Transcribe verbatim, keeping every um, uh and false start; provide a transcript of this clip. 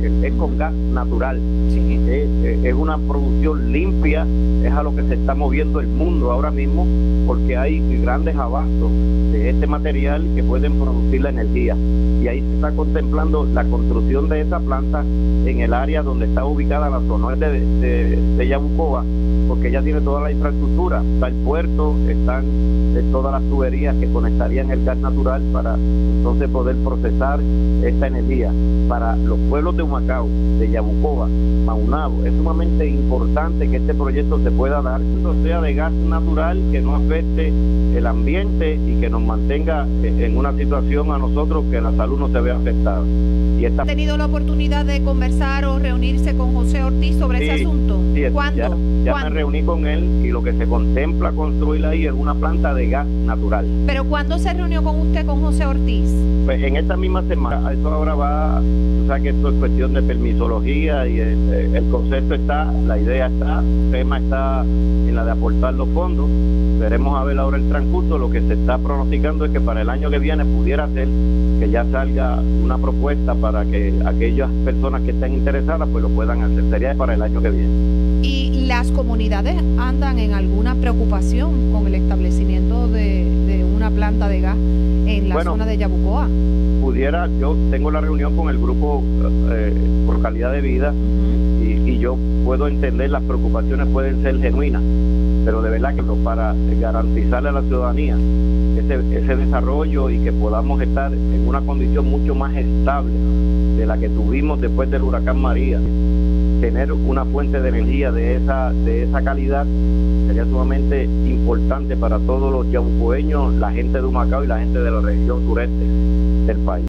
es con gas natural. Sí. Es, es una producción limpia, es a lo que se está moviendo el mundo ahora mismo, porque hay grandes abastos de este material que pueden producir la energía. Y ahí se está contemplando la construcción de esa planta en el área donde está ubicada la zona de, de, de Yabucoa, porque ya tiene toda la infraestructura, está el puerto, están de todas las tuberías que conectarían el gas natural para entonces poder procesar esta energía. Para los pueblos de Humacao, de Yabucoa, Maunabo, es sumamente importante que este proyecto se pueda dar, que sea de gas natural, que no afecte el ambiente y que nos mantenga en una situación a nosotros que la salud no se vea afectada. Y esta... ¿Ha tenido la oportunidad de conversar o reunirse con José Ortiz sobre sí, ese asunto? Sí, ¿Cuándo? Ya, ya ¿Cuándo? me reuní con él y lo que se contempla construir ahí es una planta de gas natural. ¿Pero cuándo se reunió con usted con José Ortiz? Pues en esta misma semana. Esto ahora va, o sea que esto es cuestión de permisología y el, el concepto está, la idea está, el tema está en la de aportar los fondos. Veremos a ver ahora el transcurso. Lo que se está pronosticando es que para el año que viene pudiera ser que ya salga una propuesta para que aquellas personas que estén interesadas pues lo puedan hacer. Sería para el año que viene. ¿Y las comunidades andan en alguna preocupación con el establecimiento de, de una planta de gas en la bueno, zona de Yabucoa? Pudiera, yo tengo la reunión con el grupo eh, por calidad de vida uh-huh. y, y yo puedo entender las preocupaciones pueden ser genuinas, pero de verdad que para garantizarle a la ciudadanía ese, ese desarrollo y que podamos estar en una condición mucho más estable de la que tuvimos después del huracán María, tener una fuente de energía de esa, de esa calidad sería sumamente importante para todos los yabucoeños, la gente de Humacao y la gente de la región sureste del país.